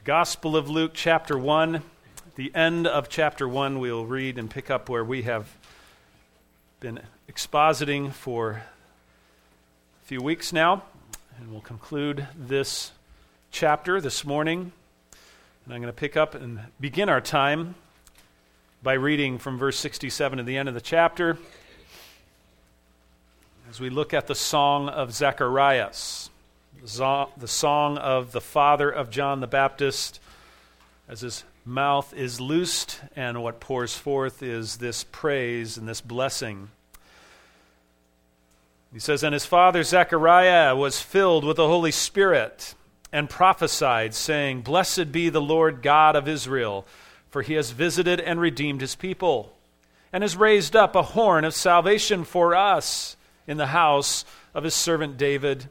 Gospel of Luke, chapter 1. At the end of chapter 1, we'll read and pick up where we have been expositing for a few weeks now. And we'll conclude this chapter this morning. And I'm going to pick up and begin our time by reading from verse 67 to the end of the chapter as we look at the song of Zacharias. The song of the father of John the Baptist, as his mouth is loosed, and what pours forth is this praise and this blessing. He says, "And his father Zechariah was filled with the Holy Spirit, and prophesied, saying, Blessed be the Lord God of Israel, for he has visited and redeemed his people, and has raised up a horn of salvation for us in the house of his servant David,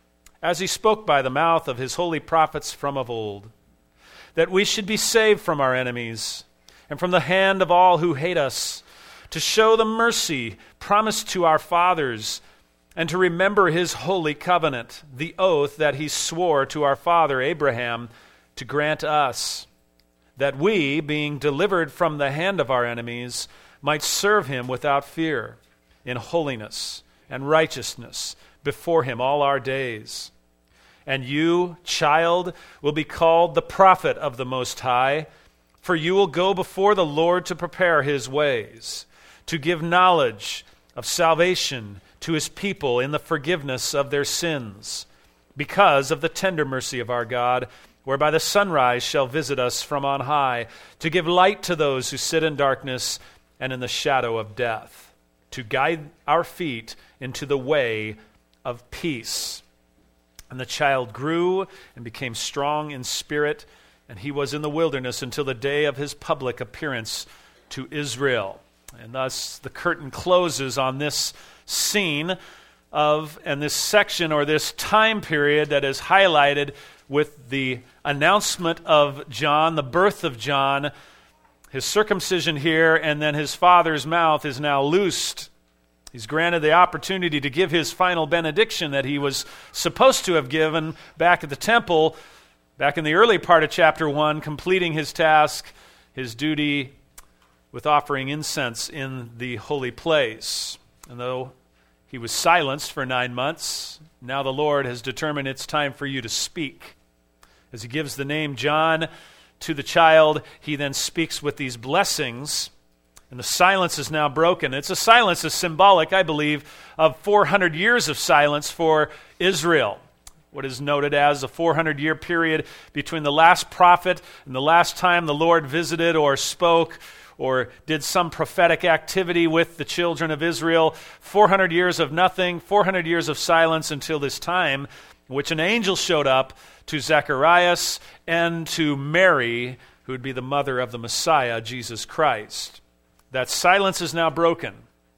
as he spoke by the mouth of his holy prophets from of old, that we should be saved from our enemies and from the hand of all who hate us, to show the mercy promised to our fathers, and to remember his holy covenant, the oath that he swore to our father Abraham to grant us, that we, being delivered from the hand of our enemies, might serve him without fear, in holiness and righteousness before him all our days. And you, child, will be called the prophet of the Most High, for you will go before the Lord to prepare his ways, to give knowledge of salvation to his people in the forgiveness of their sins, because of the tender mercy of our God, whereby the sunrise shall visit us from on high, to give light to those who sit in darkness and in the shadow of death, to guide our feet into the way of peace. And the child grew and became strong in spirit, and he was in the wilderness until the day of his public appearance to Israel." And thus the curtain closes on this scene of, and this section or this time period that is highlighted with the announcement of John, the birth of John, his circumcision here, and then his father's mouth is now loosed. He's granted the opportunity to give his final benediction that he was supposed to have given back at the temple, back in the early part of chapter 1, completing his task, his duty with offering incense in the holy place. And though he was silenced for 9 months, now the Lord has determined it's time for you to speak. As he gives the name John to the child, he then speaks with these blessings. And the silence is now broken. It's a silence that's symbolic, I believe, of 400 years of silence for Israel. What is noted as a 400-year period between the last prophet and the last time the Lord visited or spoke or did some prophetic activity with the children of Israel. 400 years of nothing, 400 years of silence until this time in which an angel showed up to Zacharias and to Mary, who would be the mother of the Messiah, Jesus Christ. That silence is now broken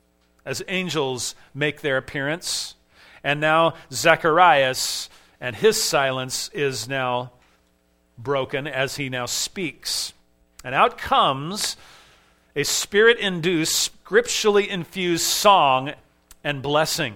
as angels make their appearance. And now Zacharias and his silence is now broken as he now speaks. And out comes a spirit-induced, scripturally infused song and blessing.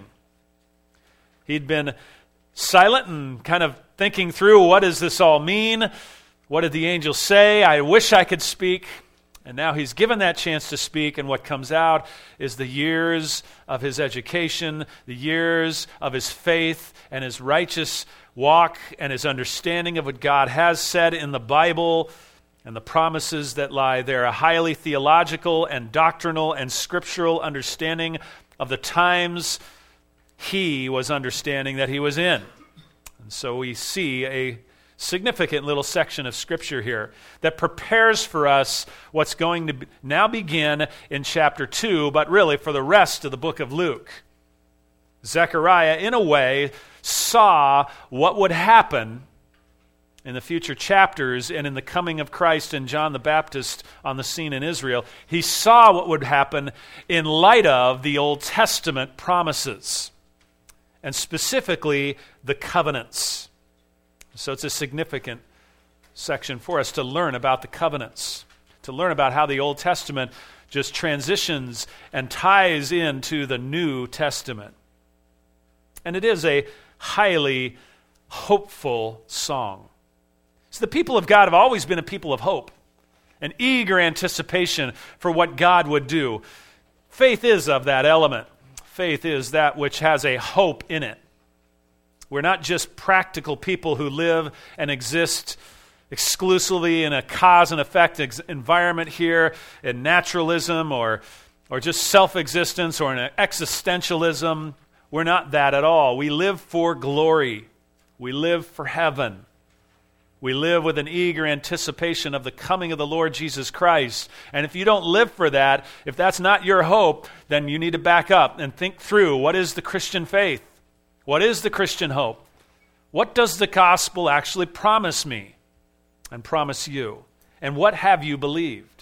He'd been silent and kind of thinking through, what does this all mean? What did the angel say? I wish I could speak. And now he's given that chance to speak, and what comes out is the years of his education, the years of his faith and his righteous walk and his understanding of what God has said in the Bible and the promises that lie there, a highly theological and doctrinal and scriptural understanding of the times he was understanding that he was in. And so we see a significant little section of Scripture here that prepares for us what's going to now begin in chapter 2, but really for the rest of the book of Luke. Zechariah, in a way, saw what would happen in the future chapters and in the coming of Christ and John the Baptist on the scene in Israel. He saw what would happen in light of the Old Testament promises, and specifically the covenants. So it's a significant section for us to learn about the covenants, to learn about how the Old Testament just transitions and ties into the New Testament. And it is a highly hopeful song. So the people of God have always been a people of hope, an eager anticipation for what God would do. Faith is of that element. Faith is that which has a hope in it. We're not just practical people who live and exist exclusively in a cause and effect environment here, in naturalism or just self-existence or in existentialism. We're not that at all. We live for glory. We live for heaven. We live with an eager anticipation of the coming of the Lord Jesus Christ. And if you don't live for that, if that's not your hope, then you need to back up and think through, what is the Christian faith? What is the Christian hope? What does the gospel actually promise me and promise you? And what have you believed?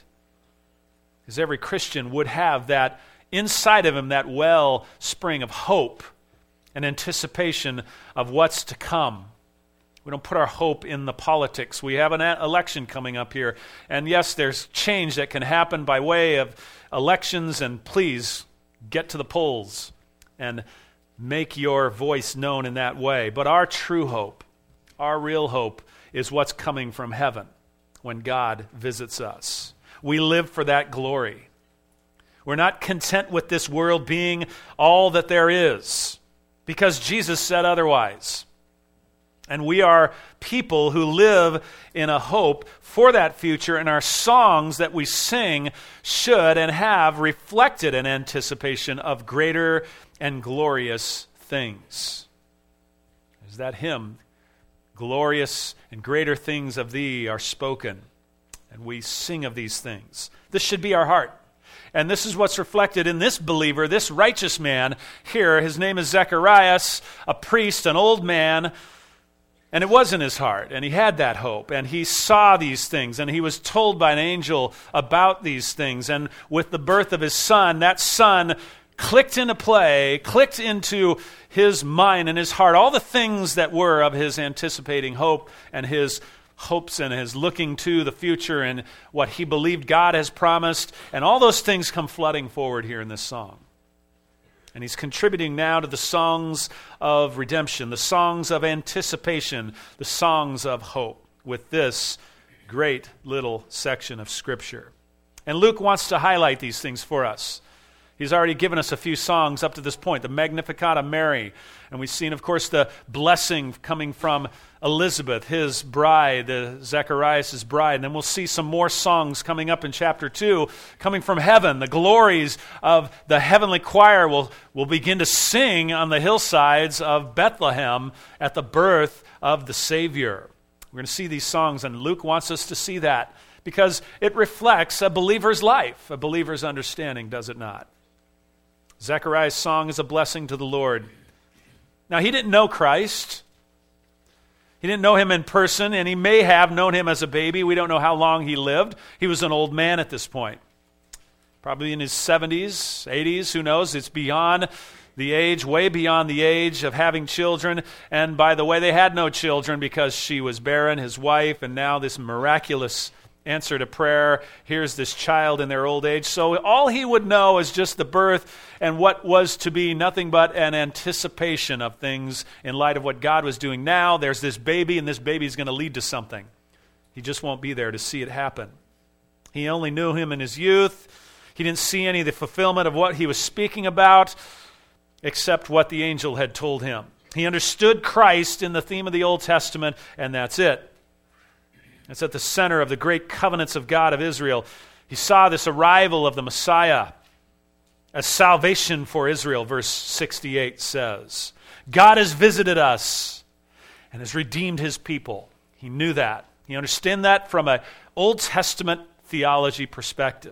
Because every Christian would have that inside of him, that wellspring of hope and anticipation of what's to come. We don't put our hope in the politics. We have an election coming up here. And yes, there's change that can happen by way of elections. And please get to the polls and make your voice known in that way. But our true hope, our real hope, is what's coming from heaven when God visits us. We live for that glory. We're not content with this world being all that there is, because Jesus said otherwise. And we are people who live in a hope for that future, and our songs that we sing should and have reflected an anticipation of greater and glorious things. There's that hymn, glorious and greater things of thee are spoken, and we sing of these things. This should be our heart. And this is what's reflected in this believer, this righteous man here. His name is Zacharias, a priest, an old man. And it was in his heart, and he had that hope, and he saw these things, and he was told by an angel about these things. And with the birth of his son, that son clicked into play, clicked into his mind and his heart, all the things that were of his anticipating hope and his hopes and his looking to the future and what he believed God has promised. And all those things come flooding forward here in this song. And he's contributing now to the songs of redemption, the songs of anticipation, the songs of hope with this great little section of Scripture. And Luke wants to highlight these things for us. He's already given us a few songs up to this point, the Magnificat of Mary. And we've seen, of course, the blessing coming from Elizabeth, his bride, Zacharias' bride. And then we'll see some more songs coming up in chapter 2, coming from heaven. The glories of the heavenly choir will begin to sing on the hillsides of Bethlehem at the birth of the Savior. We're going to see these songs, and Luke wants us to see that because it reflects a believer's life, a believer's understanding, does it not? Zechariah's song is a blessing to the Lord. Now, he didn't know Christ. He didn't know him in person, and he may have known him as a baby. We don't know how long he lived. He was an old man at this point. Probably in his 70s, 80s, who knows? It's beyond the age, way beyond the age of having children. And by the way, they had no children because she was barren, his wife, and now this miraculous answer to prayer. Here's this child in their old age. So all he would know is just the birth and what was to be nothing but an anticipation of things in light of what God was doing. Now there's this baby, and this baby is going to lead to something. He just won't be there to see it happen. He only knew him in his youth. He didn't see any of the fulfillment of what he was speaking about except what the angel had told him. He understood Christ in the theme of the Old Testament, and that's it. It's at the center of the great covenants of God of Israel. He saw this arrival of the Messiah as salvation for Israel, verse 68 says. God has visited us and has redeemed his people. He knew that. He understood that from an Old Testament theology perspective.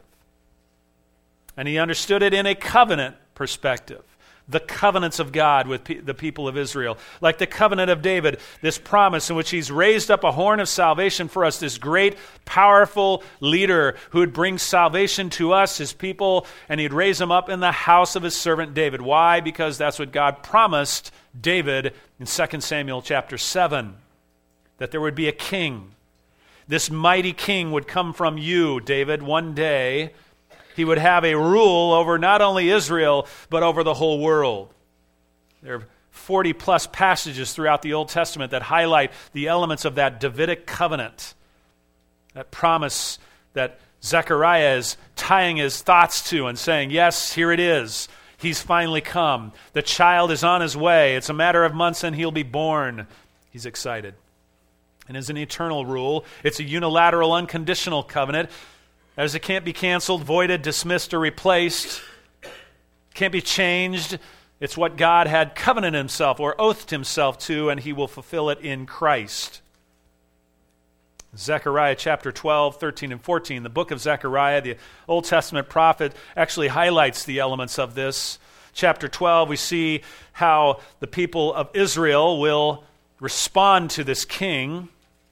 And he understood it in a covenant perspective. The covenants of God with the people of Israel. Like the covenant of David, this promise in which he's raised up a horn of salvation for us, this great, powerful leader who would bring salvation to us, his people, and he'd raise him up in the house of his servant David. Why? Because that's what God promised David in 2 Samuel chapter 7, that there would be a king. This mighty king would come from you, David, one day. He would have a rule over not only Israel, but over the whole world. There are 40 plus passages throughout the Old Testament that highlight the elements of that Davidic covenant, that promise that Zechariah is tying his thoughts to and saying, yes, here it is. He's finally come. The child is on his way. It's a matter of months and he'll be born. He's excited. And as an eternal rule, it's a unilateral, unconditional covenant, as it can't be canceled, voided, dismissed, or replaced. Can't be changed. It's what God had covenanted himself or oathed himself to, and he will fulfill it in Christ. Zechariah chapter 12, 13, and 14. The book of Zechariah, the Old Testament prophet, actually highlights the elements of this. Chapter 12, we see how the people of Israel will respond to this king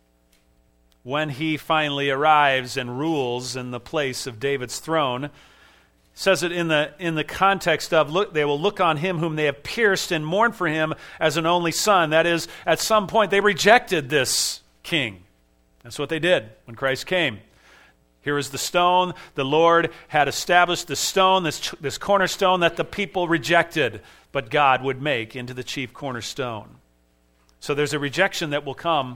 when he finally arrives and rules in the place of David's throne. It says it in the context of, look, they will look on him whom they have pierced and mourn for him as an only son. That is, at some point they rejected this king. That's what they did when Christ came. Here is the stone. The Lord had established the stone, this cornerstone that the people rejected, but God would make into the chief cornerstone. So there's a rejection that will come.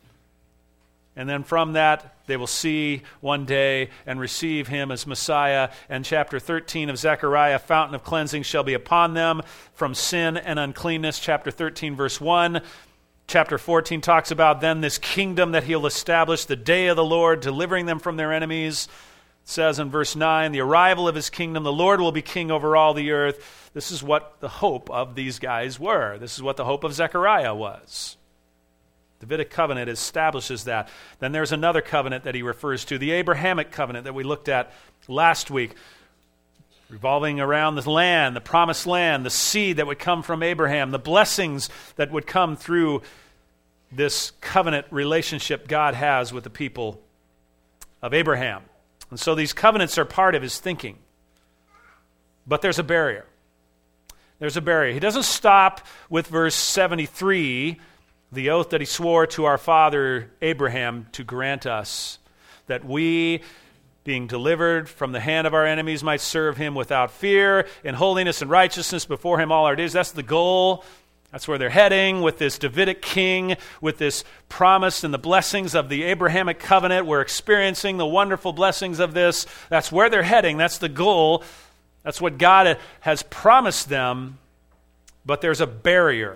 And then from that, they will see one day and receive him as Messiah. And chapter 13 of Zechariah, fountain of cleansing shall be upon them from sin and uncleanness. Chapter 13, verse 1. Chapter 14 talks about then this kingdom that he'll establish, the day of the Lord, delivering them from their enemies. It says in verse 9, the arrival of his kingdom, the Lord will be king over all the earth. This is what the hope of these guys were. This is what the hope of Zechariah was. The Davidic covenant establishes that. Then there's another covenant that he refers to, the Abrahamic covenant that we looked at last week, revolving around the land, the promised land, the seed that would come from Abraham, the blessings that would come through this covenant relationship God has with the people of Abraham. And so these covenants are part of his thinking. But there's a barrier. There's a barrier. He doesn't stop with verse 73, the oath that he swore to our father Abraham to grant us, that we, being delivered from the hand of our enemies, might serve him without fear, in holiness and righteousness before him all our days. That's the goal. That's where they're heading with this Davidic king, with this promise and the blessings of the Abrahamic covenant. We're experiencing the wonderful blessings of this. That's where they're heading. That's the goal. That's what God has promised them. But there's a barrier,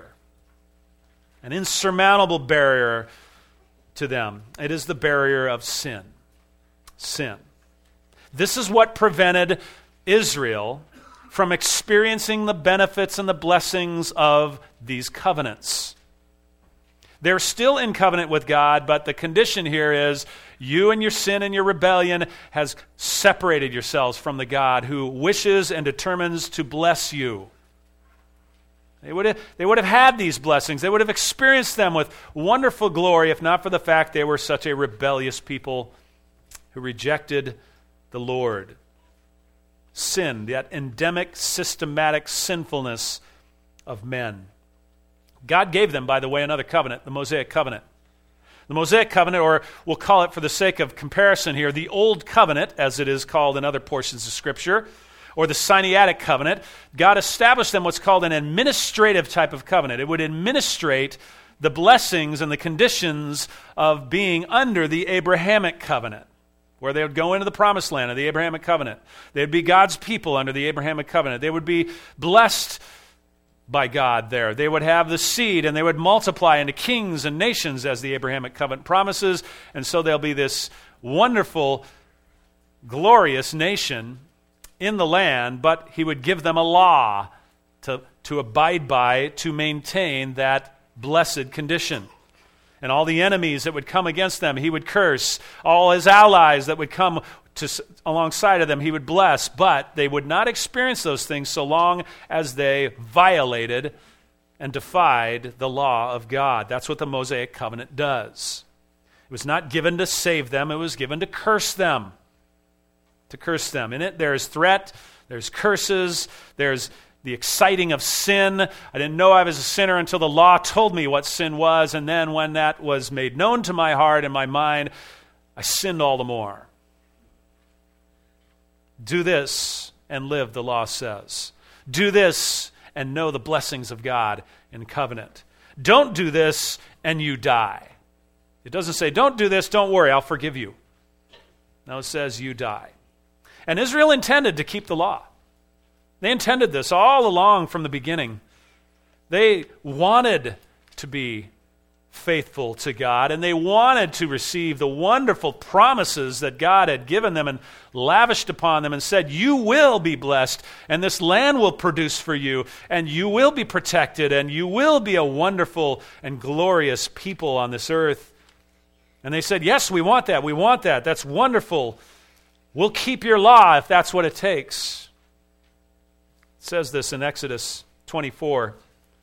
an insurmountable barrier to them. It is the barrier of sin. Sin. This is what prevented Israel from experiencing the benefits and the blessings of these covenants. They're still in covenant with God, but the condition here is you and your sin and your rebellion has separated yourselves from the God who wishes and determines to bless you. They would have had these blessings. They would have experienced them with wonderful glory if not for the fact they were such a rebellious people who rejected the Lord. Sin, that endemic, systematic sinfulness of men. God gave them, by the way, another covenant, the Mosaic covenant. The Mosaic covenant, or we'll call it for the sake of comparison here, the Old Covenant, as it is called in other portions of Scripture, or the Sinaitic covenant. God established them what's called an administrative type of covenant. It would administrate the blessings and the conditions of being under the Abrahamic covenant, where they would go into the promised land of the Abrahamic covenant. They'd be God's people under the Abrahamic covenant. They would be blessed by God there. They would have the seed and they would multiply into kings and nations as the Abrahamic covenant promises. And so there'll be this wonderful, glorious nation in the land, but he would give them a law to abide by, to maintain that blessed condition. And all the enemies that would come against them, he would curse. All his allies that would come alongside of them, he would bless. But they would not experience those things so long as they violated and defied the law of God. That's what the Mosaic covenant does. It was not given to save them. It was given to curse them. To curse them. In it, there's threat, there's curses, there's the exciting of sin. I didn't know I was a sinner until the law told me what sin was, and then when that was made known to my heart and my mind, I sinned all the more. Do this and live, the law says. Do this and know the blessings of God in covenant. Don't do this and you die. It doesn't say, don't do this, don't worry, I'll forgive you. No, it says you die. And Israel intended to keep the law. They intended this all along from the beginning. They wanted to be faithful to God, and they wanted to receive the wonderful promises that God had given them and lavished upon them and said, you will be blessed, and this land will produce for you, and you will be protected, and you will be a wonderful and glorious people on this earth. And they said, yes, we want that, that's wonderful. We'll keep your law if that's what it takes. It says this in Exodus 24.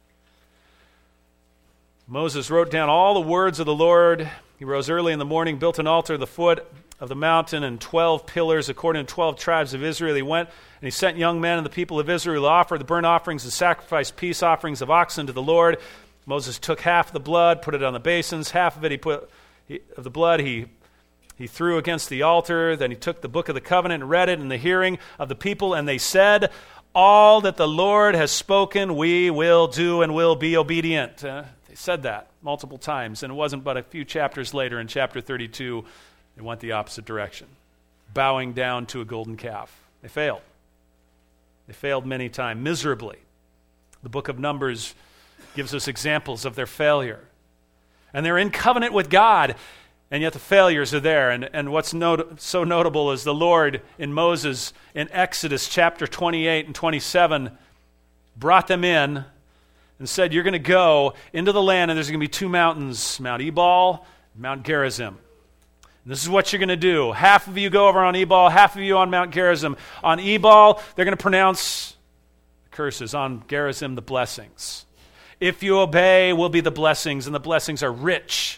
Moses wrote down all the words of the Lord. He rose early in the morning, built an altar at the foot of the mountain and 12 pillars according to 12 tribes of Israel. He went and he sent young men and the people of Israel to offer the burnt offerings and sacrifice peace offerings of oxen to the Lord. Moses took half of the blood, put it on the basins. Half of it of the blood he threw against the altar. Then he took the book of the covenant and read it in the hearing of the people. And they said, all that the Lord has spoken we will do and will be obedient. They said that multiple times, and it wasn't but a few chapters later in chapter 32, they went the opposite direction, bowing down to a golden calf. They failed. They failed many times, miserably. The book of Numbers gives us examples of their failure. And they're in covenant with God, and yet the failures are there. And what's so notable is the Lord in Moses in Exodus chapter 28 and 27 brought them in and said, you're going to go into the land, and there's going to be two mountains, Mount Ebal and Mount Gerizim. And this is what you're going to do. Half of you go over on Ebal, half of you on Mount Gerizim. On Ebal, they're going to pronounce the curses. On Gerizim, the blessings. If you obey, will be the blessings, and the blessings are rich.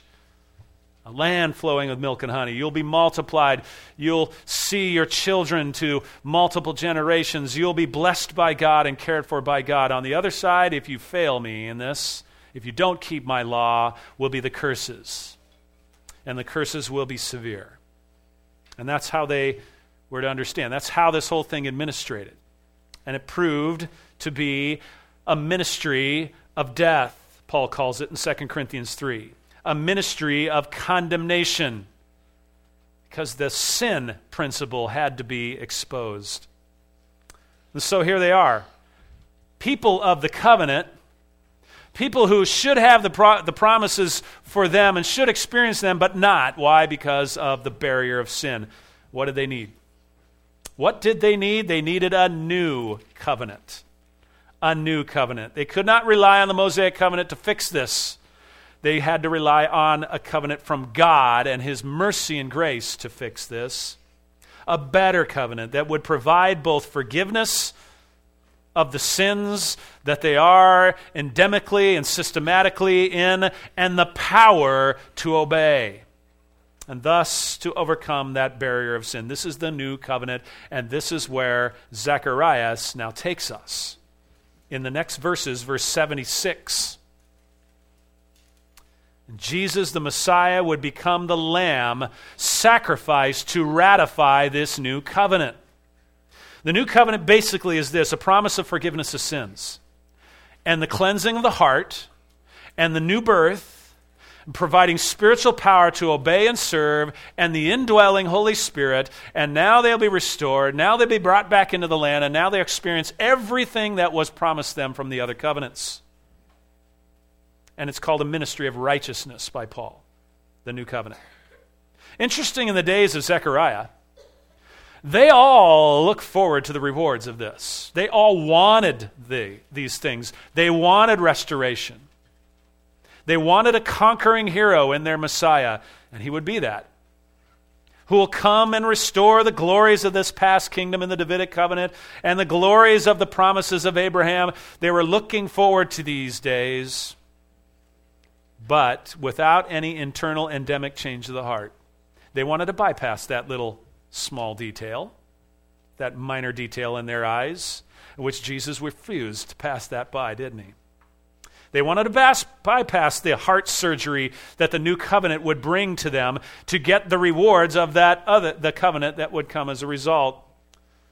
A land flowing with milk and honey. You'll be multiplied. You'll see your children to multiple generations. You'll be blessed by God and cared for by God. On the other side, if you fail me in this, if you don't keep my law, will be the curses. And the curses will be severe. And that's how they were to understand. That's how this whole thing administrated. And it proved to be a ministry of death, Paul calls it in 2 Corinthians 3. A ministry of condemnation, because the sin principle had to be exposed. And so here they are, people of the covenant, people who should have the promises for them and should experience them, but not. Why? Because of the barrier of sin. What did they need? What did they need? They needed a new covenant. A new covenant. They could not rely on the Mosaic covenant to fix this. They had to rely on a covenant from God and His mercy and grace to fix this. A better covenant that would provide both forgiveness of the sins that they are endemically and systematically in, and the power to obey, and thus to overcome that barrier of sin. This is the new covenant, and this is where Zacharias now takes us. In the next verses, verse 76, Jesus, the Messiah, would become the lamb sacrificed to ratify this new covenant. The new covenant basically is this: a promise of forgiveness of sins, and the cleansing of the heart, and the new birth, providing spiritual power to obey and serve, and the indwelling Holy Spirit. And now they'll be restored, now they'll be brought back into the land, and now they experience everything that was promised them from the other covenants. And it's called a ministry of righteousness by Paul, the new covenant. Interesting, in the days of Zechariah, they all look forward to the rewards of this. They all wanted these things. They wanted restoration. They wanted a conquering hero in their Messiah, and he would be that, who will come and restore the glories of this past kingdom in the Davidic covenant and the glories of the promises of Abraham. They were looking forward to these days, but without any internal endemic change of the heart. They wanted to bypass that little small detail, that minor detail in their eyes, which Jesus refused to pass that by, didn't he? They wanted to bypass the heart surgery that the new covenant would bring to them to get the rewards of the covenant that would come as a result.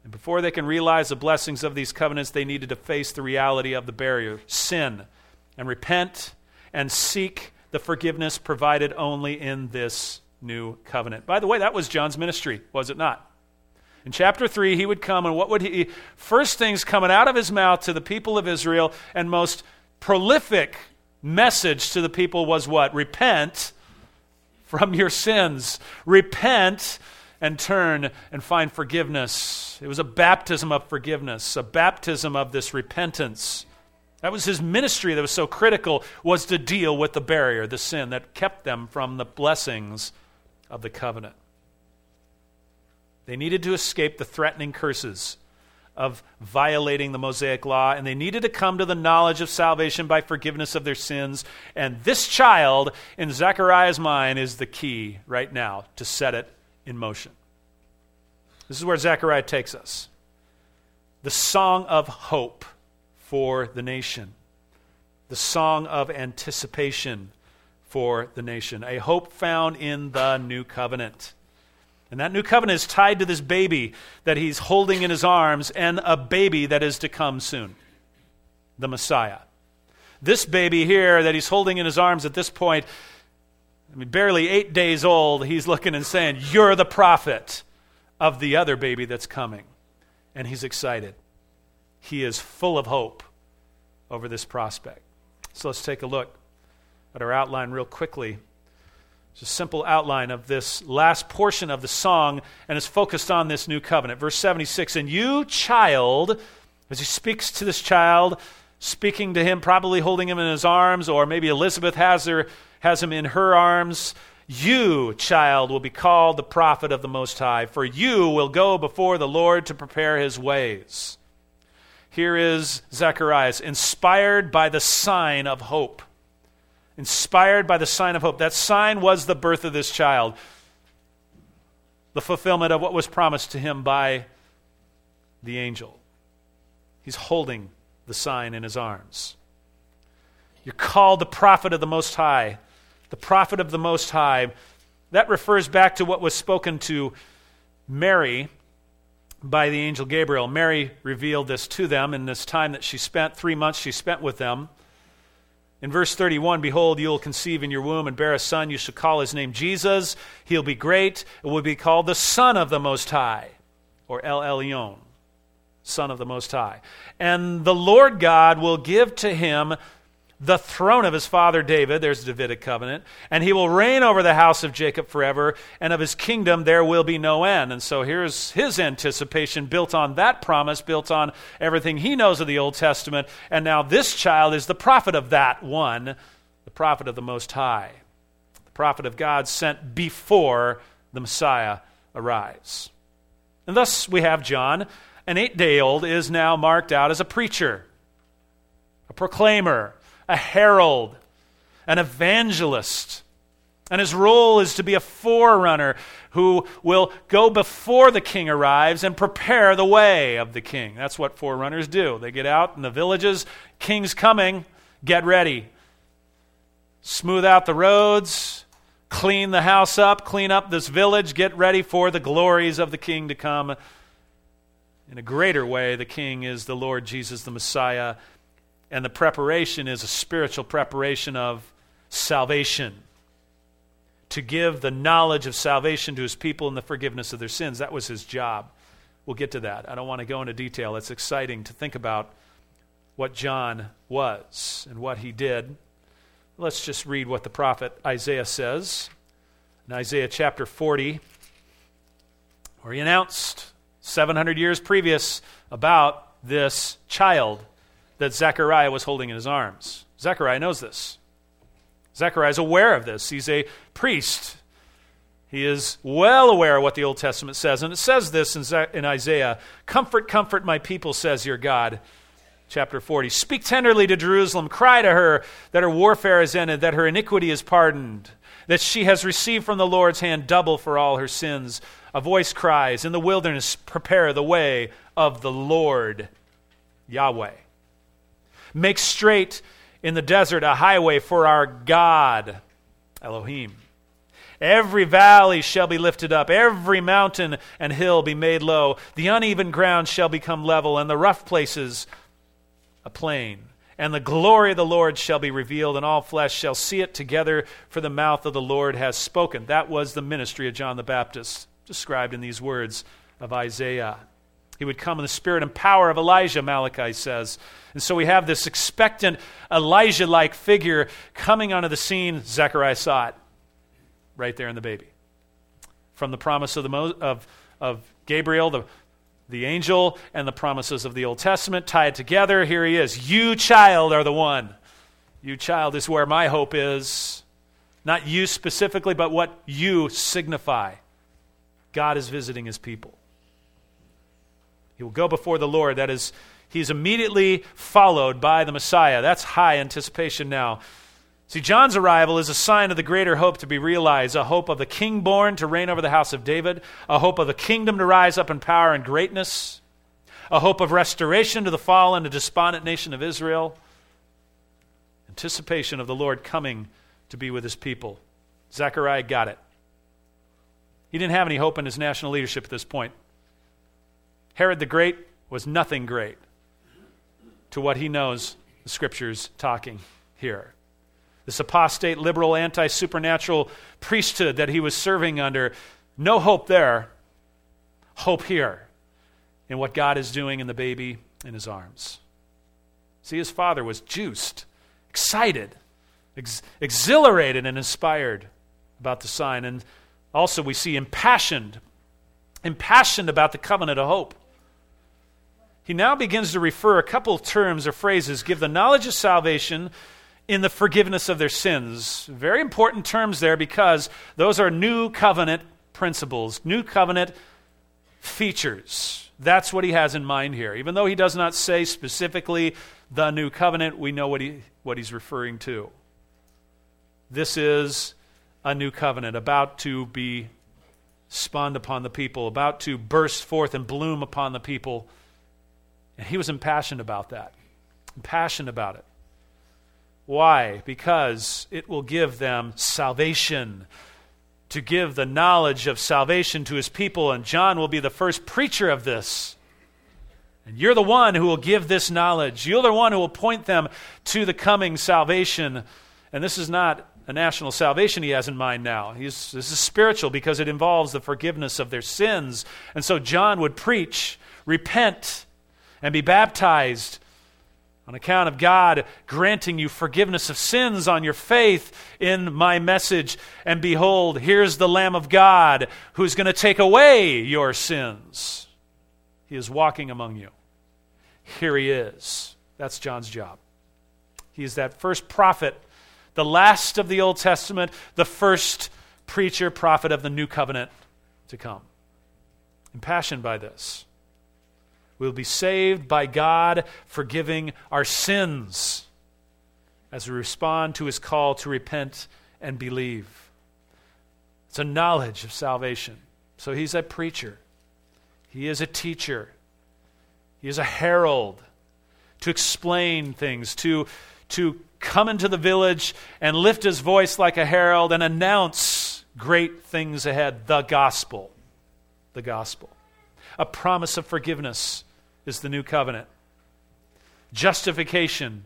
And before they can realize the blessings of these covenants, they needed to face the reality of the barrier, sin, and repent and seek the forgiveness provided only in this new covenant. By the way, that was John's ministry, was it not? In chapter 3, he would come, and what would he? First things coming out of his mouth to the people of Israel, and most prolific message to the people was what? Repent from your sins. Repent and turn and find forgiveness. It was a baptism of forgiveness, a baptism of this repentance. That was his ministry that was so critical, was to deal with the barrier, the sin that kept them from the blessings of the covenant. They needed to escape the threatening curses of violating the Mosaic law, and they needed to come to the knowledge of salvation by forgiveness of their sins. And this child, in Zechariah's mind, is the key right now to set it in motion. This is where Zechariah takes us. The song of hope for the nation. The song of anticipation for the nation. A hope found in the new covenant. And that new covenant is tied to this baby that he's holding in his arms, and a baby that is to come soon. The Messiah. This baby here that he's holding in his arms at this point, barely 8 days old, he's looking and saying, "You're the prophet of the other baby that's coming." And he's excited. He is full of hope over this prospect. So let's take a look at our outline real quickly. It's a simple outline of this last portion of the song, and it's focused on this new covenant. Verse 76, "And you, child," as he speaks to this child, speaking to him, probably holding him in his arms, or maybe Elizabeth has him in her arms, "You, child, will be called the prophet of the Most High, for you will go before the Lord to prepare his ways." Here is Zechariah, inspired by the sign of hope. Inspired by the sign of hope. That sign was the birth of this child. The fulfillment of what was promised to him by the angel. He's holding the sign in his arms. You're called the prophet of the Most High. The prophet of the Most High. That refers back to what was spoken to Mary by the angel Gabriel. Mary revealed this to them in this time that she spent, 3 months she spent with them. In verse 31, "Behold, you will conceive in your womb and bear a son. You shall call his name Jesus. He'll be great. It will be called the Son of the Most High," or El Elyon, Son of the Most High. "And the Lord God will give to him the throne of his father David," there's the Davidic covenant, "and he will reign over the house of Jacob forever, and of his kingdom there will be no end." And so here's his anticipation built on that promise, built on everything he knows of the Old Testament, and now this child is the prophet of that one, the prophet of the Most High, the prophet of God sent before the Messiah arrives. And thus we have John, an 8-day-old, is now marked out as a preacher, a proclaimer, a herald, an evangelist. And his role is to be a forerunner who will go before the king arrives and prepare the way of the king. That's what forerunners do. They get out in the villages, king's coming, get ready. Smooth out the roads, clean the house up, clean up this village, get ready for the glories of the king to come. In a greater way, the king is the Lord Jesus, the Messiah. And the preparation is a spiritual preparation of salvation. To give the knowledge of salvation to his people and the forgiveness of their sins. That was his job. We'll get to that. I don't want to go into detail. It's exciting to think about what John was and what he did. Let's just read what the prophet Isaiah says. In Isaiah chapter 40, where he announced 700 years previous about this child that Zechariah was holding in his arms. Zechariah knows this. Zechariah is aware of this. He's a priest. He is well aware of what the Old Testament says. And it says this in Isaiah, "Comfort, comfort my people, says your God." Chapter 40, "Speak tenderly to Jerusalem. Cry to her that her warfare is ended, that her iniquity is pardoned, that she has received from the Lord's hand double for all her sins. A voice cries, in the wilderness, prepare the way of the Lord, Yahweh. Make straight in the desert a highway for our God, Elohim. Every valley shall be lifted up, every mountain and hill be made low. The uneven ground shall become level, and the rough places a plain. And the glory of the Lord shall be revealed, and all flesh shall see it together, for the mouth of the Lord has spoken. That was the ministry of John the Baptist, described in these words of Isaiah. He would come in the spirit and power of Elijah, Malachi says. And so we have this expectant Elijah-like figure coming onto the scene. Zechariah saw it right there in the baby. From the promise of Gabriel, the angel, and the promises of the Old Testament, tie it together. Here he is. You, child, are the one. You, child, is where my hope is. Not you specifically, but what you signify. God is visiting his people. He will go before the Lord. That is, he's immediately followed by the Messiah. That's high anticipation now. See, John's arrival is a sign of the greater hope to be realized, a hope of the king born to reign over the house of David, a hope of the kingdom to rise up in power and greatness, a hope of restoration to the fallen and despondent nation of Israel, anticipation of the Lord coming to be with his people. Zechariah got it. He didn't have any hope in his national leadership at this point. Herod the Great was nothing great to what he knows the Scripture's talking here. This apostate, liberal, anti-supernatural priesthood that he was serving under, no hope there, hope here in what God is doing in the baby in his arms. See, his father was juiced, excited, exhilarated, and inspired about the sign. And also we see impassioned about the covenant of hope. He now begins to refer a couple of terms or phrases, give the knowledge of salvation in the forgiveness of their sins. Very important terms there because those are new covenant principles, new covenant features. That's what he has in mind here. Even though he does not say specifically the new covenant, we know what he's referring to. This is a new covenant about to be spawned upon the people, about to burst forth and bloom upon the people. And he was impassioned about that. Impassioned about it. Why? Because it will give them salvation. To give the knowledge of salvation to his people. And John will be the first preacher of this. And you're the one who will give this knowledge. You're the one who will point them to the coming salvation. And this is not a national salvation he has in mind now. This is spiritual because it involves the forgiveness of their sins. And so John would preach, repent, and be baptized on account of God granting you forgiveness of sins on your faith in my message. And behold, here's the Lamb of God who's going to take away your sins. He is walking among you. Here he is. That's John's job. He is that first prophet, the last of the Old Testament, the first preacher, prophet of the new covenant to come. Impassioned by this. We'll be saved by God forgiving our sins as we respond to his call to repent and believe. It's a knowledge of salvation. So he's a preacher. He is a teacher. He is a herald to explain things, to come into the village and lift his voice like a herald and announce great things ahead. The gospel. The gospel. A promise of forgiveness is the new covenant. Justification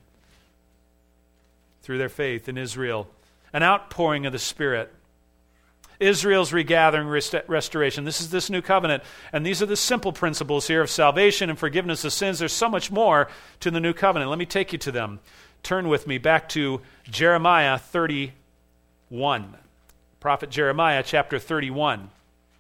through their faith in Israel. An outpouring of the Spirit. Israel's regathering, restoration. This is this new covenant. And these are the simple principles here of salvation and forgiveness of sins. There's so much more to the new covenant. Let me take you to them. Turn with me back to Jeremiah 31. Prophet Jeremiah chapter 31.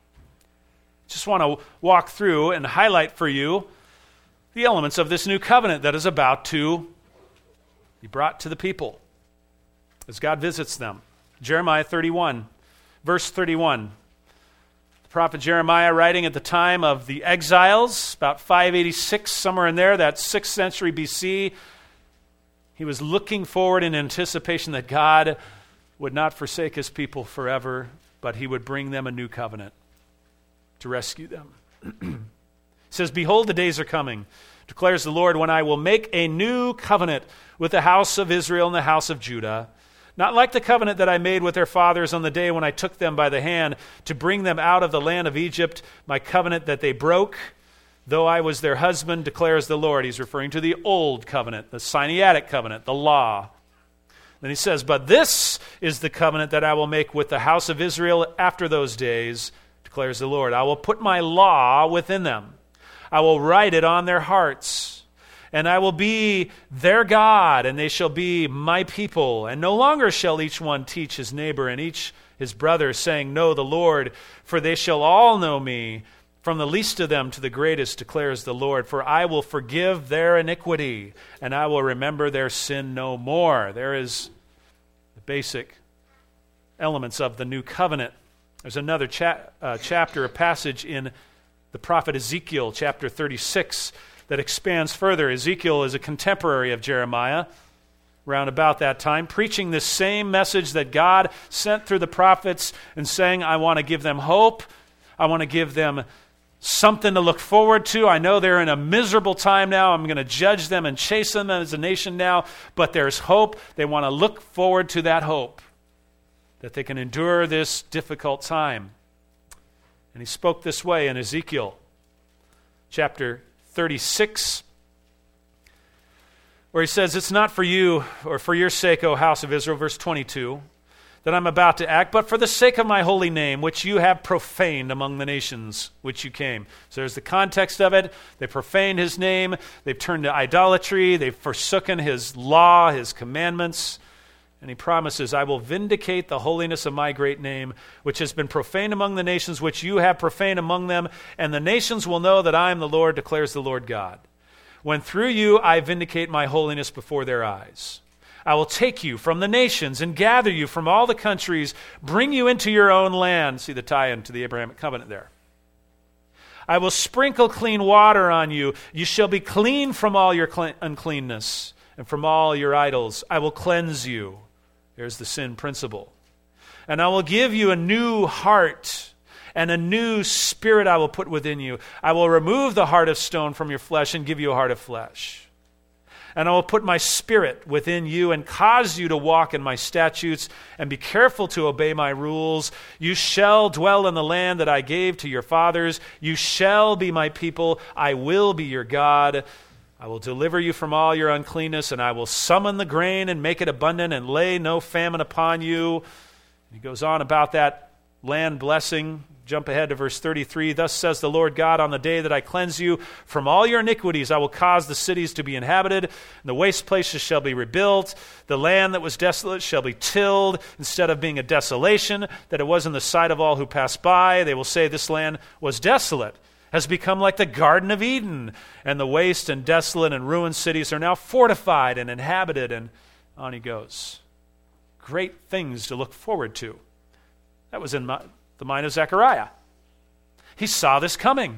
Just want to walk through and highlight for you the elements of this new covenant that is about to be brought to the people as God visits them. Jeremiah 31, verse 31. The prophet Jeremiah, writing at the time of the exiles, about 586, somewhere in there, that 6th century BC, he was looking forward in anticipation that God would not forsake his people forever, but he would bring them a new covenant to rescue them. It says, "Behold, the days are coming, declares the Lord, when I will make a new covenant with the house of Israel and the house of Judah, Not like the covenant that I made with their fathers on the day when I took them by the hand to bring them out of the land of Egypt, my covenant that they broke, though I was their husband, declares the Lord. He's referring to the old covenant, the Sinaitic covenant, the law. Then he says, but this is the covenant that I will make with the house of Israel after those days, declares the Lord. I will put my law within them. I will write it on their hearts. And I will be their God, and they shall be my people. And no longer shall each one teach his neighbor and each his brother, saying, know the Lord, for they shall all know me, from the least of them to the greatest, declares the Lord. For I will forgive their iniquity, and I will remember their sin no more. There is the basic elements of the new covenant. There's another chapter, a passage in the prophet Ezekiel, chapter 36, that expands further. Ezekiel is a contemporary of Jeremiah around about that time, preaching this same message that God sent through the prophets and saying, I want to give them hope. I want to give them something to look forward to. I know they're in a miserable time now. I'm going to judge them and chase them as a nation now, but there's hope. They want to look forward to that hope, that they can endure this difficult time. And he spoke this way in Ezekiel chapter 36, where he says, it's not for you or for your sake, O house of Israel, verse 22, that I'm about to act, but for the sake of my holy name, which you have profaned among the nations which you came. So there's the context of it. They profaned his name. They've turned to idolatry. They've forsaken his law, his commandments. And he promises, I will vindicate the holiness of my great name, which has been profaned among the nations, which you have profaned among them, and the nations will know that I am the Lord, declares the Lord God, when through you I vindicate my holiness before their eyes. I will take you from the nations and gather you from all the countries, bring you into your own land. See the tie-in to the Abrahamic covenant there. I will sprinkle clean water on you. You shall be clean from all your uncleanness and from all your idols. I will cleanse you. There's the sin principle. And I will give you a new heart, and a new spirit I will put within you. I will remove the heart of stone from your flesh and give you a heart of flesh. And I will put my spirit within you and cause you to walk in my statutes and be careful to obey my rules. You shall dwell in the land that I gave to your fathers. You shall be my people. I will be your God. I will deliver you from all your uncleanness, and I will summon the grain and make it abundant and lay no famine upon you. And he goes on about that land blessing. Jump ahead to verse 33. Thus says the Lord God, on the day that I cleanse you from all your iniquities, I will cause the cities to be inhabited, and the waste places shall be rebuilt. The land that was desolate shall be tilled, instead of being a desolation, that it was in the sight of all who pass by. They will say, this land was desolate, has become like the Garden of Eden, and the waste and desolate and ruined cities are now fortified and inhabited, and on he goes. Great things to look forward to. That was in the mind of Zechariah. He saw this coming.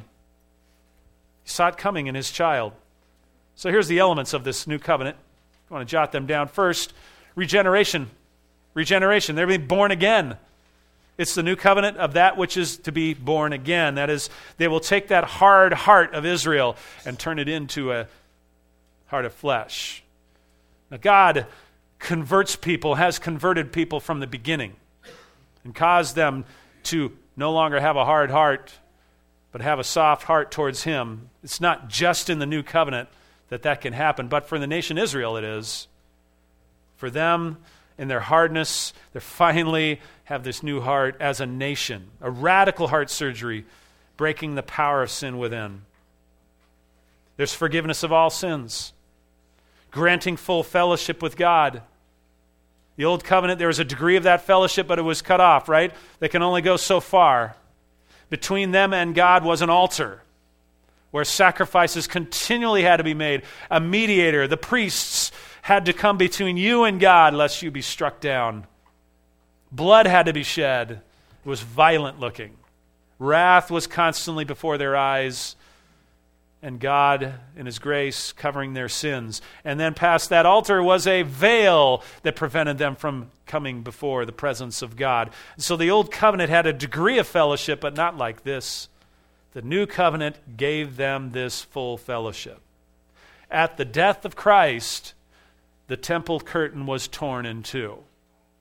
He saw it coming in his child. So here's the elements of this new covenant. I want to jot them down. First, regeneration. Regeneration. They're being born again. It's the new covenant of that which is to be born again. That is, they will take that hard heart of Israel and turn it into a heart of flesh. Now, God converts people, has converted people from the beginning, and caused them to no longer have a hard heart, but have a soft heart towards him. It's not just in the new covenant that can happen, but for the nation Israel it is. For them, in their hardness, they finally have this new heart as a nation, a radical heart surgery, breaking the power of sin within. There's forgiveness of all sins, granting full fellowship with God. The old covenant, there was a degree of that fellowship, but it was cut off, right? They can only go so far. Between them and God was an altar where sacrifices continually had to be made. A mediator, the priests, had to come between you and God lest you be struck down. Blood had to be shed. It was violent looking. Wrath was constantly before their eyes, and God, in his grace, covering their sins. And then past that altar was a veil that prevented them from coming before the presence of God. So the old covenant had a degree of fellowship, but not like this. The new covenant gave them this full fellowship. At the death of Christ, the temple curtain was torn in two.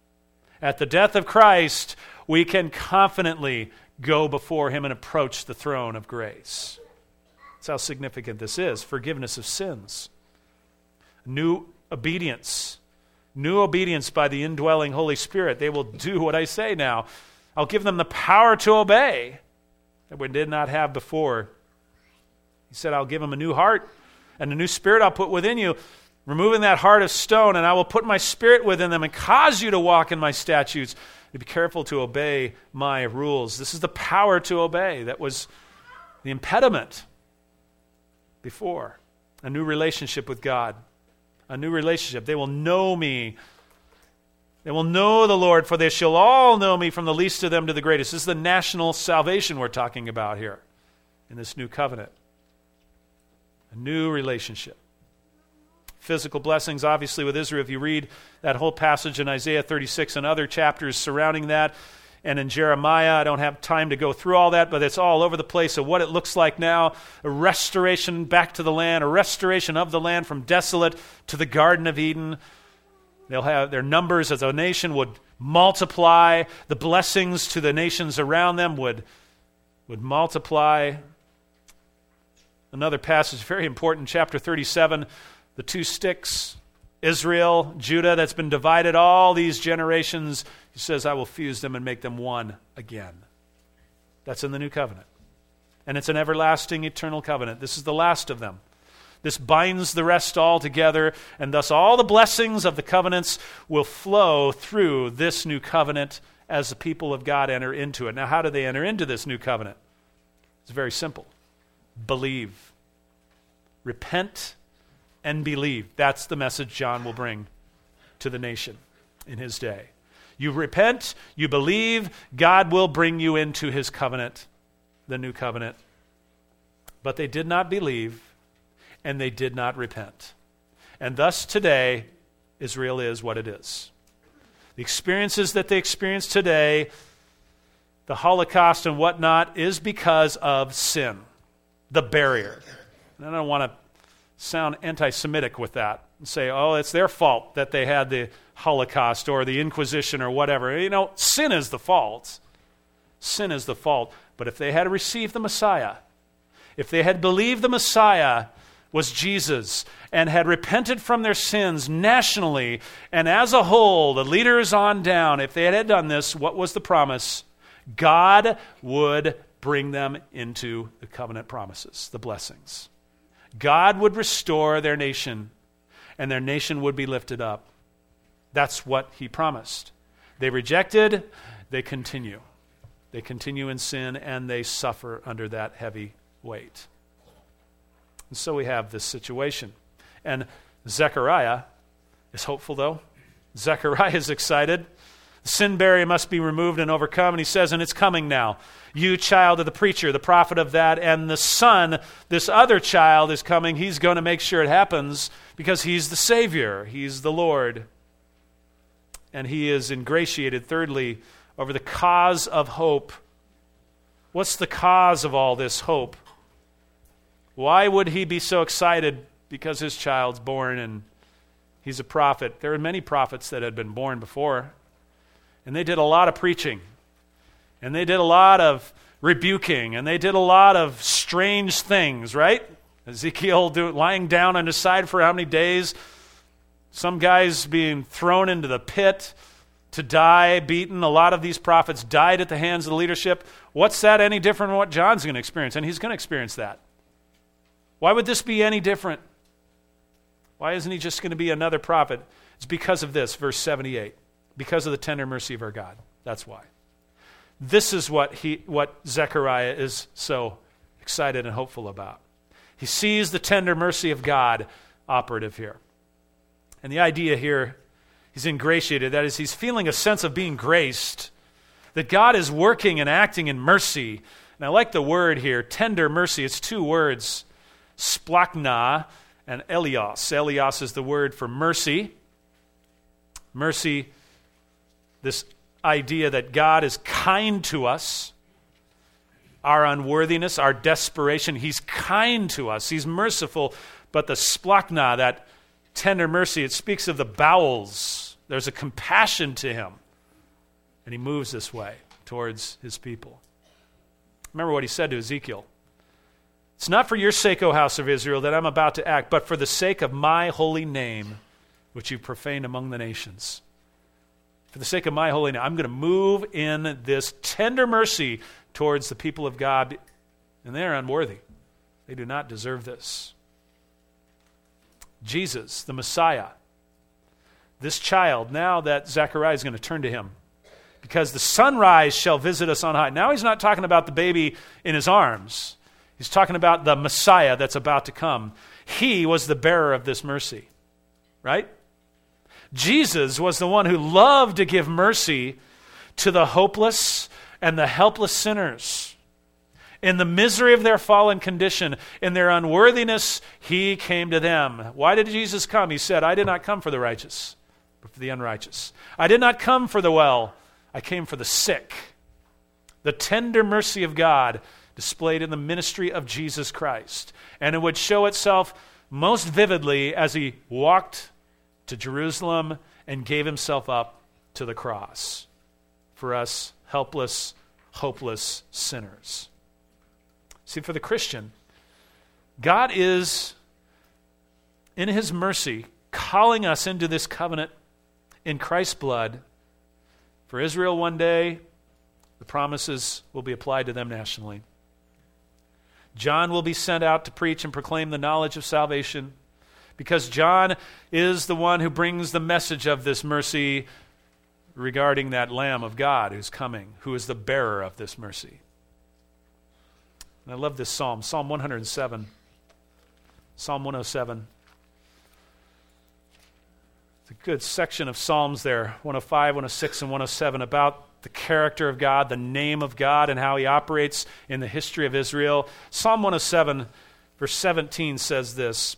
At the death of Christ, we can confidently go before him and approach the throne of grace. That's how significant this is. Forgiveness of sins. New obedience by the indwelling Holy Spirit. They will do what I say now. I'll give them the power to obey that we did not have before. He said, I'll give them a new heart and a new spirit I'll put within you, removing that heart of stone, and I will put my spirit within them and cause you to walk in my statutes. To be careful to obey my rules. This is the power to obey that was the impediment before. A new relationship with God. A new relationship. They will know me. They will know the Lord, for they shall all know me, from the least of them to the greatest. This is the national salvation we're talking about here in this new covenant. A new relationship. Physical blessings, obviously, with Israel. If you read that whole passage in Isaiah 36 and other chapters surrounding that, and in Jeremiah, I don't have time to go through all that, but it's all over the place of what it looks like now. A restoration back to the land, a restoration of the land from desolate to the Garden of Eden. They'll have their numbers as a nation would multiply. The blessings to the nations around them would multiply. Another passage, very important, chapter 37, the two sticks, Israel, Judah, that's been divided all these generations. He says, I will fuse them and make them one again. That's in the new covenant. And it's an everlasting, eternal covenant. This is the last of them. This binds the rest all together, and thus all the blessings of the covenants will flow through this new covenant as the people of God enter into it. Now, how do they enter into this new covenant? It's very simple. Believe. Repent and believe. That's the message John will bring to the nation in his day. You repent, you believe, God will bring you into his covenant, the new covenant. But they did not believe, and they did not repent. And thus today, Israel is what it is. The experiences that they experience today, the Holocaust and whatnot, is because of sin, the barrier. And I don't want to sound anti-Semitic with that and say, oh, it's their fault that they had the Holocaust or the Inquisition or whatever. You know, sin is the fault. Sin is the fault. But if they had received the Messiah, if they had believed the Messiah was Jesus and had repented from their sins nationally and as a whole, the leaders on down, if they had done this, what was the promise? God would bring them into the covenant promises, the blessings. God would restore their nation, and their nation would be lifted up. That's what he promised. They rejected, they continue. They continue in sin, and they suffer under that heavy weight. And so we have this situation. And Zechariah is hopeful, though. Zechariah is excited. The sin barrier must be removed and overcome. And he says, and it's coming now. You, child of the preacher, the prophet of that, and the son, this other child is coming. He's going to make sure it happens because he's the Savior. He's the Lord. And he is ingratiated, thirdly, over the cause of hope. What's the cause of all this hope? Why would he be so excited? Because his child's born and he's a prophet. There are many prophets that had been born before. And they did a lot of preaching. And they did a lot of rebuking. And they did a lot of strange things, right? Ezekiel lying down on his side for how many days? Some guys being thrown into the pit to die, beaten. A lot of these prophets died at the hands of the leadership. What's that any different from what John's going to experience? And he's going to experience that. Why would this be any different? Why isn't he just going to be another prophet? It's because of this, verse 78. Because of the tender mercy of our God. That's why. This is what Zechariah is so excited and hopeful about. He sees the tender mercy of God operative here. And the idea here, he's ingratiated. That is, he's feeling a sense of being graced. That God is working and acting in mercy. And I like the word here, tender mercy. It's two words, splachna and elios. Elios is the word for mercy. Mercy, this idea that God is kind to us, our unworthiness, our desperation. He's kind to us. He's merciful. But the splachna, that tender mercy, it speaks of the bowels. There's a compassion to him. And he moves this way towards his people. Remember what he said to Ezekiel. It's not for your sake, O house of Israel, that I'm about to act, but for the sake of my holy name, which you profaned among the nations. For the sake of my holy name, I'm going to move in this tender mercy towards the people of God, and they are unworthy. They do not deserve this. Jesus, the Messiah, this child, now that Zechariah is going to turn to him, because the sunrise shall visit us on high. Now he's not talking about the baby in his arms. He's talking about the Messiah that's about to come. He was the bearer of this mercy, right? Jesus was the one who loved to give mercy to the hopeless and the helpless sinners. In the misery of their fallen condition, in their unworthiness, he came to them. Why did Jesus come? He said, I did not come for the righteous, but for the unrighteous. I did not come for the well. I came for the sick. The tender mercy of God displayed in the ministry of Jesus Christ. And it would show itself most vividly as he walked to Jerusalem and gave himself up to the cross for us helpless, hopeless sinners. See, for the Christian, God is, in his mercy, calling us into this covenant in Christ's blood. For Israel one day, the promises will be applied to them nationally. John will be sent out to preach and proclaim the knowledge of salvation, because John is the one who brings the message of this mercy regarding that Lamb of God who's coming, who is the bearer of this mercy. And I love this psalm, Psalm 107. Psalm 107. It's a good section of psalms there, 105, 106, and 107, about the character of God, the name of God, and how he operates in the history of Israel. Psalm 107, verse 17 says this: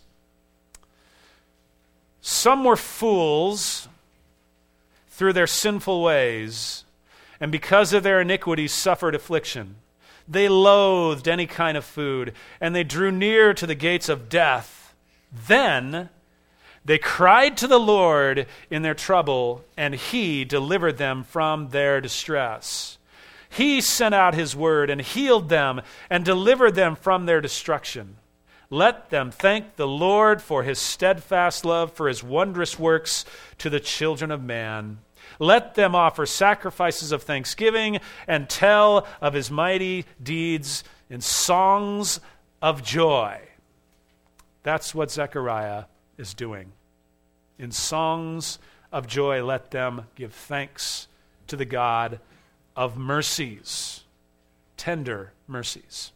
Some were fools through their sinful ways, and because of their iniquities suffered affliction. They loathed any kind of food, and they drew near to the gates of death. Then they cried to the Lord in their trouble, and he delivered them from their distress. He sent out his word and healed them and delivered them from their destruction. Let them thank the Lord for his steadfast love, for his wondrous works to the children of man. Let them offer sacrifices of thanksgiving and tell of his mighty deeds in songs of joy. That's what Zechariah is doing. In songs of joy, let them give thanks to the God of mercies, tender mercies.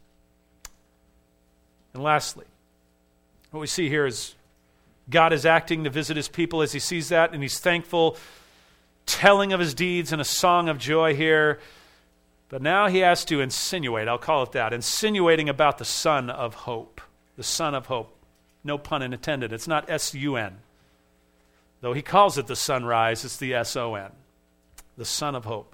And lastly, what we see here is God is acting to visit his people as he sees that, and he's thankful, telling of his deeds in a song of joy here. But now he has to insinuate, I'll call it that, insinuating about the Son of Hope. The Son of Hope. No pun intended. It's not S-U-N. Though he calls it the sunrise, it's the S-O-N. The Son of Hope.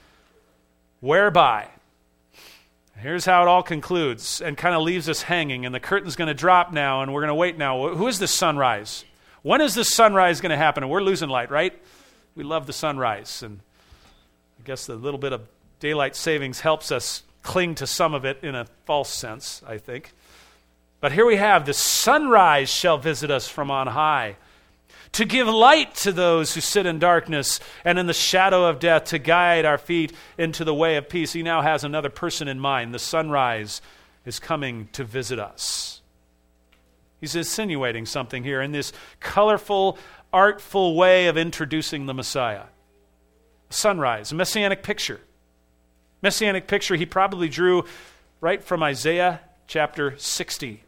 Whereby, here's how it all concludes and kind of leaves us hanging, and the curtain's going to drop now, and we're going to wait now. Who is this sunrise? When is this sunrise going to happen? And we're losing light, right? We love the sunrise, and I guess the little bit of daylight savings helps us cling to some of it in a false sense, I think. But here we have, the sunrise shall visit us from on high, to give light to those who sit in darkness and in the shadow of death, to guide our feet into the way of peace. He now has another person in mind. The sunrise is coming to visit us. He's insinuating something here in this colorful, artful way of introducing the Messiah. Sunrise, a messianic picture. Messianic picture he probably drew right from Isaiah chapter 60.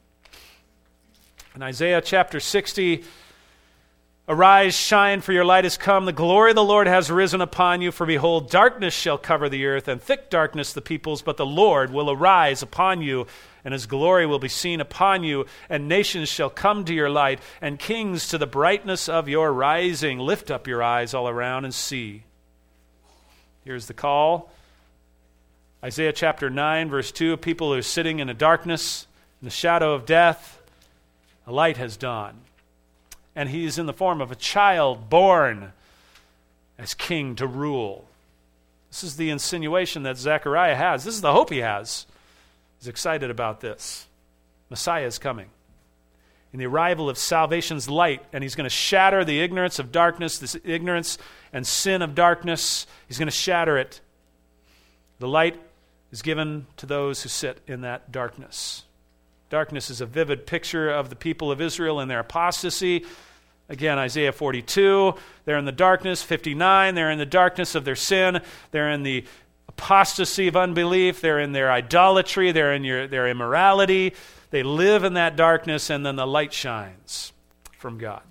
In Isaiah chapter 60, arise, shine, for your light has come. The glory of the Lord has risen upon you. For behold, darkness shall cover the earth, and thick darkness the peoples. But the Lord will arise upon you, and his glory will be seen upon you. And nations shall come to your light, and kings to the brightness of your rising. Lift up your eyes all around and see. Here's the call. Isaiah chapter 9, verse 2, people who are sitting in a darkness, in the shadow of death, a light has dawned. And he is in the form of a child born as king to rule. This is the insinuation that Zechariah has. This is the hope he has. He's excited about this. Messiah is coming. In the arrival of salvation's light, and he's going to shatter the ignorance of darkness, this ignorance and sin of darkness. He's going to shatter it. The light is given to those who sit in that darkness. Darkness is a vivid picture of the people of Israel and their apostasy. Again, Isaiah 42, they're in the darkness. 59, they're in the darkness of their sin. They're in the apostasy of unbelief. They're in their idolatry. They're in their immorality. They live in that darkness, and then the light shines from God.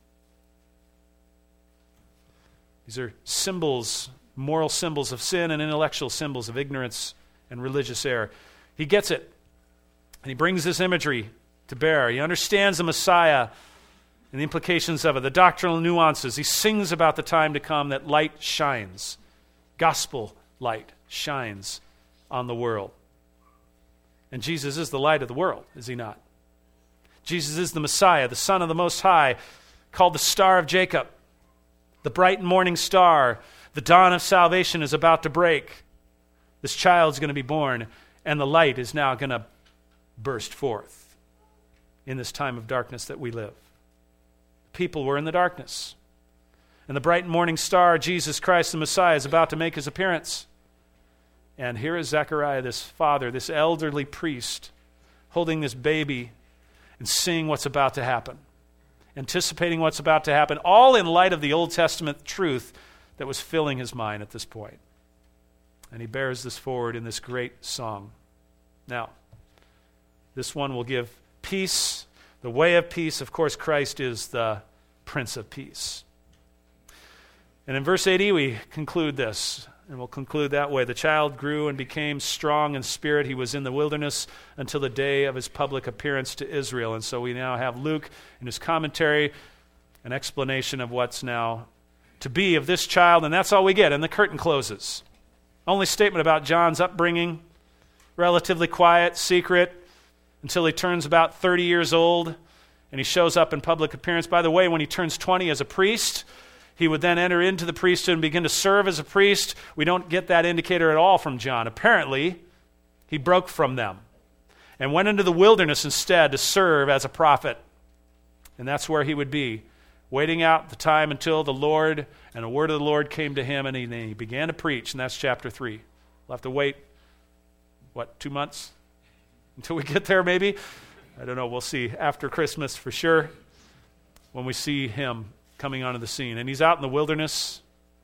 These are symbols, moral symbols of sin and intellectual symbols of ignorance and religious error. He gets it, and he brings this imagery to bear. He understands the Messiah and the implications of it, the doctrinal nuances. He sings about the time to come that light shines. Gospel light shines on the world. And Jesus is the light of the world, is he not? Jesus is the Messiah, the Son of the Most High, called the Star of Jacob, the bright morning star. The dawn of salvation is about to break. This child's going to be born, and the light is now going to burst forth in this time of darkness that we live. People were in the darkness. And the bright morning star, Jesus Christ the Messiah, is about to make his appearance. And here is Zechariah, this father, this elderly priest, holding this baby and seeing what's about to happen, anticipating what's about to happen, all in light of the Old Testament truth that was filling his mind at this point. And he bears this forward in this great song. Now, this one will give peace, the way of peace. Of course, Christ is the Prince of Peace. And in verse 80, we conclude this. And we'll conclude that way. The child grew and became strong in spirit. He was in the wilderness until the day of his public appearance to Israel. And so we now have Luke in his commentary, an explanation of what's now to be of this child. And that's all we get. And the curtain closes. Only statement about John's upbringing, relatively quiet, secret, until he turns about 30 years old. And he shows up in public appearance. By the way, when he turns 20 as a priest, he would then enter into the priesthood and begin to serve as a priest. We don't get that indicator at all from John. Apparently, he broke from them and went into the wilderness instead to serve as a prophet. And that's where he would be, waiting out the time until the Lord and the word of the Lord came to him, and he began to preach, and that's chapter 3. We'll have to wait, 2 months until we get there maybe? I don't know. We'll see after Christmas for sure when we see him coming onto the scene. And he's out in the wilderness.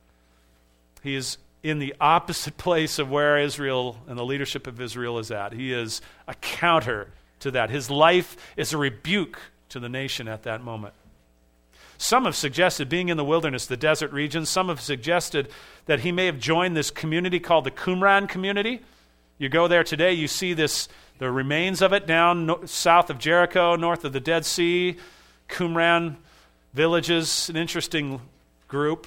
He is in the opposite place of where Israel and the leadership of Israel is at. He is a counter to that. His life is a rebuke to the nation at that moment. Some have suggested, being in the wilderness, the desert region, some have suggested that he may have joined this community called the Qumran community. You go there today, you see the remains of it down south of Jericho, north of the Dead Sea. Qumran villages, an interesting group.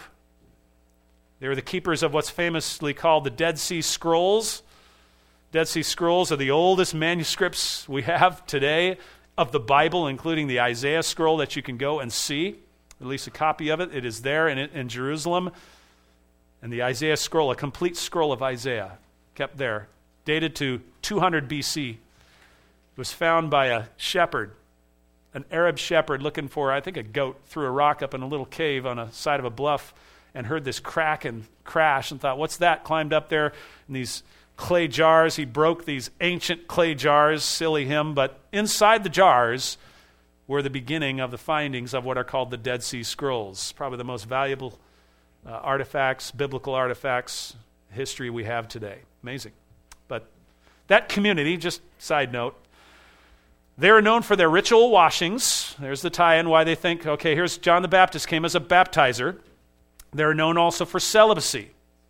They were the keepers of what's famously called the Dead Sea Scrolls. Dead Sea Scrolls are the oldest manuscripts we have today of the Bible, including the Isaiah scroll that you can go and see, at least a copy of it. It is there in Jerusalem. And the Isaiah scroll, a complete scroll of Isaiah, kept there, dated to 200 BC. It was found by a shepherd, an Arab shepherd looking for, I think, a goat, threw a rock up in a little cave on a side of a bluff and heard this crack and crash and thought, what's that? Climbed up there in these clay jars. He broke these ancient clay jars, silly him, but inside the jars were the beginning of the findings of what are called the Dead Sea Scrolls, probably the most valuable artifacts, biblical artifacts, history we have today. Amazing. But that community, just side note, they're known for their ritual washings. There's the tie-in why they think, okay, here's John the Baptist came as a baptizer. They're known also for celibacy.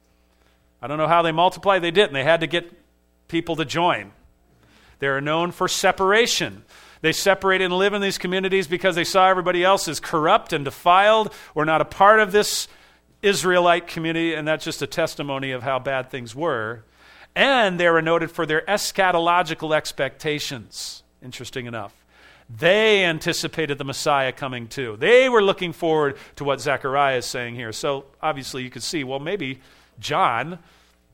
I don't know how they multiplied. They didn't. They had to get people to join. They're known for separation. They separated and live in these communities because they saw everybody else as corrupt and defiled or not a part of this Israelite community, and that's just a testimony of how bad things were. And they were noted for their eschatological expectations. Interesting enough. They anticipated the Messiah coming too. They were looking forward to what Zechariah is saying here. So obviously you could see, well, maybe John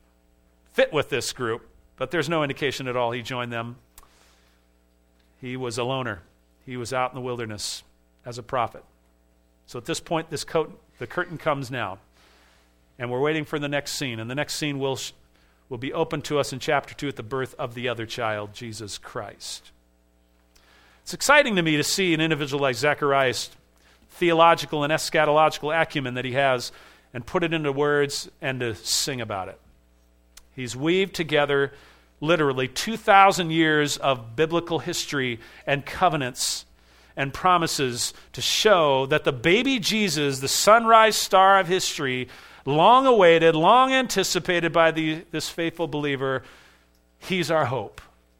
fit with this group, but there's no indication at all he joined them. He was a loner. He was out in the wilderness as a prophet. So at this point, the curtain comes now, and we're waiting for the next scene. And the next scene will be open to us in chapter 2 at the birth of the other child, Jesus Christ. It's exciting to me to see an individual like Zechariah's theological and eschatological acumen that he has and put it into words and to sing about it. He's weaved together literally 2,000 years of biblical history and covenants and promises to show that the baby Jesus, the sunrise star of history, long awaited, long anticipated by this faithful believer, he's our hope.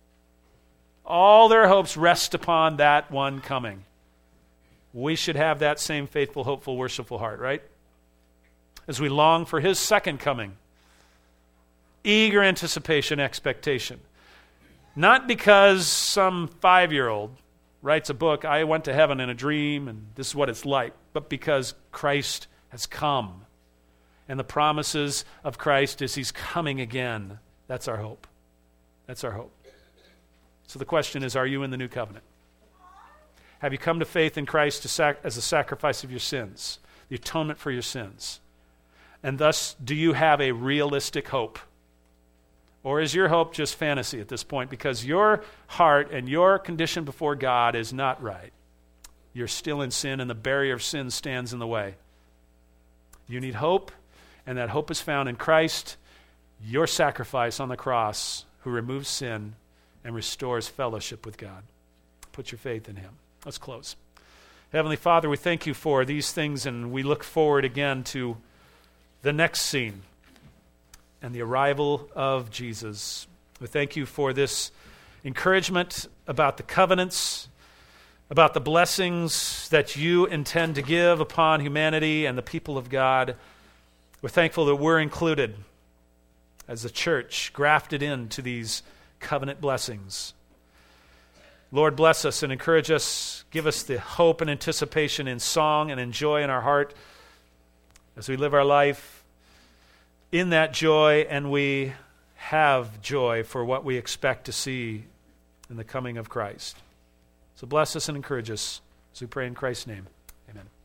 All their hopes rest upon that one coming. We should have that same faithful, hopeful, worshipful heart, right? As we long for his second coming. Eager anticipation, expectation. Not because some 5-year-old writes a book, I went to heaven in a dream and this is what it's like, but because Christ has come. And the promises of Christ is he's coming again. That's our hope. That's our hope. So the question is, are you in the new covenant? Have you come to faith in Christ as a sacrifice of your sins, the atonement for your sins? And thus, do you have a realistic hope? Or is your hope just fantasy at this point because your heart and your condition before God is not right? You're still in sin and the barrier of sin stands in the way. You need hope, and that hope is found in Christ, your sacrifice on the cross, who removes sin and restores fellowship with God. Put your faith in him. Let's close. Heavenly Father, we thank you for these things, and we look forward again to the next scene and the arrival of Jesus. We thank you for this encouragement about the covenants, about the blessings that you intend to give upon humanity and the people of God. We're thankful that we're included as a church, grafted into these covenant blessings. Lord, bless us and encourage us. Give us the hope and anticipation in song and in joy in our heart as we live our life in that joy, and we have joy for what we expect to see in the coming of Christ. So bless us and encourage us as we pray in Christ's name. Amen.